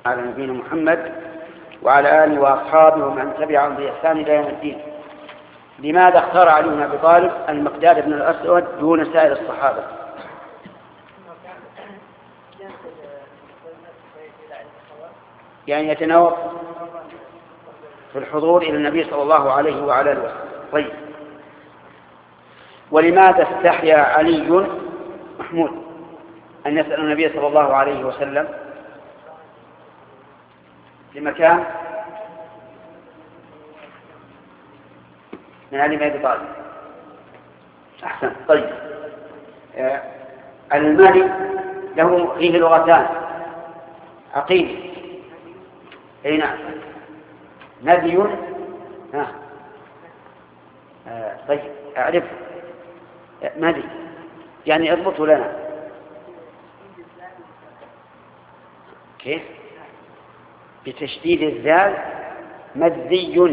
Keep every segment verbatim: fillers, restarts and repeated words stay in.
على نبينا محمد وعلى آله وأصحابه ومن تبعهم بإحسان إلى يوم الدين. لماذا اختار علي بن أبي طالب المقداد بن الأسود دون سائر الصحابة؟ يعني يتناوب في الحضور إلى النبي صلى الله عليه وعلى آله وسلم. طيب، ولماذا استحيا علي محمود أن يسأل النبي صلى الله عليه وسلم في مكان من علي بن أبي طالب؟ أحسن. طيب، آه المالي له فيه لغتان، عقيل، أي نعم، نبي، ها آه طيب أعرف مالي، يعني اضبطه لنا كيف؟ بتشديد الذال، مذي،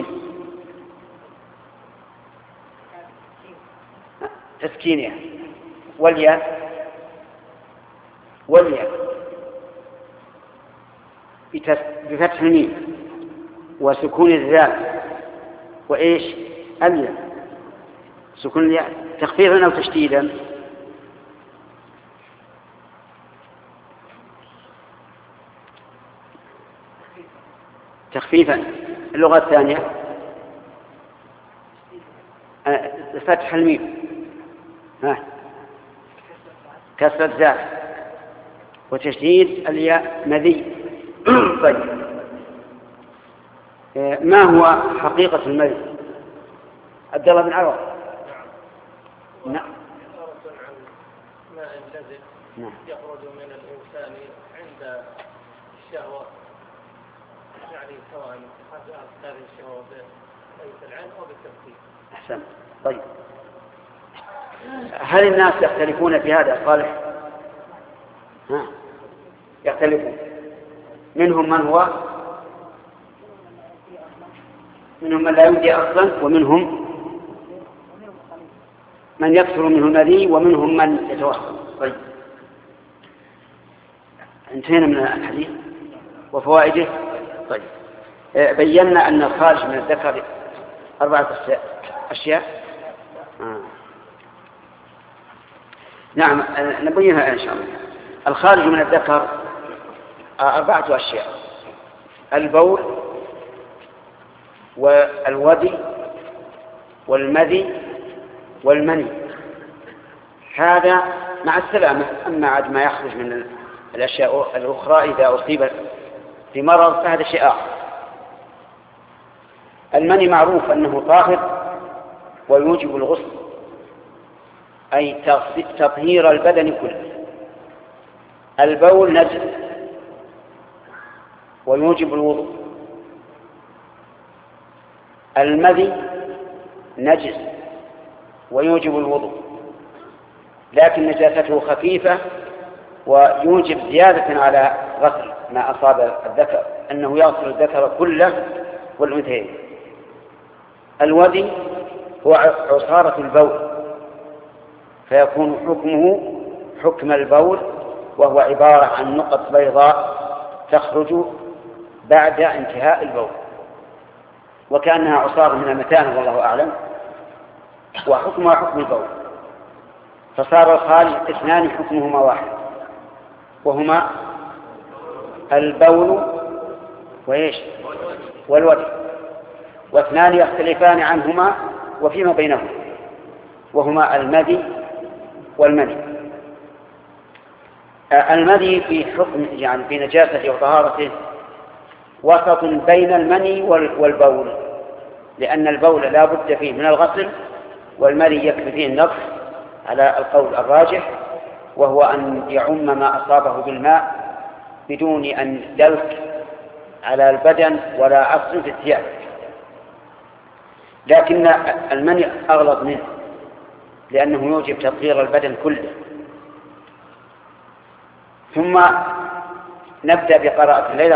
تسكينها، والياء والياء بفتح الميم وسكون الذال وإيش الياء، سكون الياء تخفيفا أو تشديدا؟ تخفيفا. اللغة الثانية فتح الميم، ها كسر الذال وتشديد الياء، مذي. طيب، ما هو حقيقة المذي؟ عبد الله بن عوض. نعم. ماء لزج يخرج من الإنسان عند الشهوة، يعني سواء هذه الشهوة بأية العين أو بالتفكير. أحسن. طيب، هل الناس يختلفون في هذا صالح؟ ها يختلفون، منهم من هو منهم من لا يمضي أصلا، ومنهم من يكثر منه المذي، ومنهم من يتوسط. طيب، انتهينا من الحديث وفوائده. طيب، بينا أن الخارج من الذكر أربعة أشياء. آه. نعم، نبينها إن شاء الله. الخارج من الذكر أربعة أشياء: البول والودي والمذي والمني. هذا مع السلامة. أما عاد ما يخرج من الأشياء الأخرى إذا أصيب في مرض فهذا شيء آخر. المني معروف أنه طاهر ويوجب الغسل، أي تطهير البدن كله. البول نجس ويوجب الوضوء. المذي نجس ويوجب الوضوء، لكن نجاسته خفيفة ويوجب زيادة على غسل ما أصاب الذكر، أنه يغسل الذكر كله والأنثيين. الودي هو عصارة البول، فيكون حكمه حكم البول، وهو عبارة عن نقط بيضاء تخرج بعد انتهاء البول، وكأنها عصارة من المتانة والله أعلم، وحكمها حكم البول. فصار الخارج اثنان حكمهما واحد، وهما البول وإيش والودي، واثنان يختلفان عنهما وفيما بينهما، وهما المذي والمني. المذي في حكم يعني في نجاسته وطهارته وسط بين المني والبول، لأن البول لا بد فيه من الغسل، والمني يكفي فيه النضح على القول الراجح، وهو أن يعم ما أصابه بالماء بدون أن دلك على البدن ولا عصر في الثياب. لكن المني أغلظ منه لأنه يوجب تطهير البدن كله. ثم نبدأ بقراءة الليلة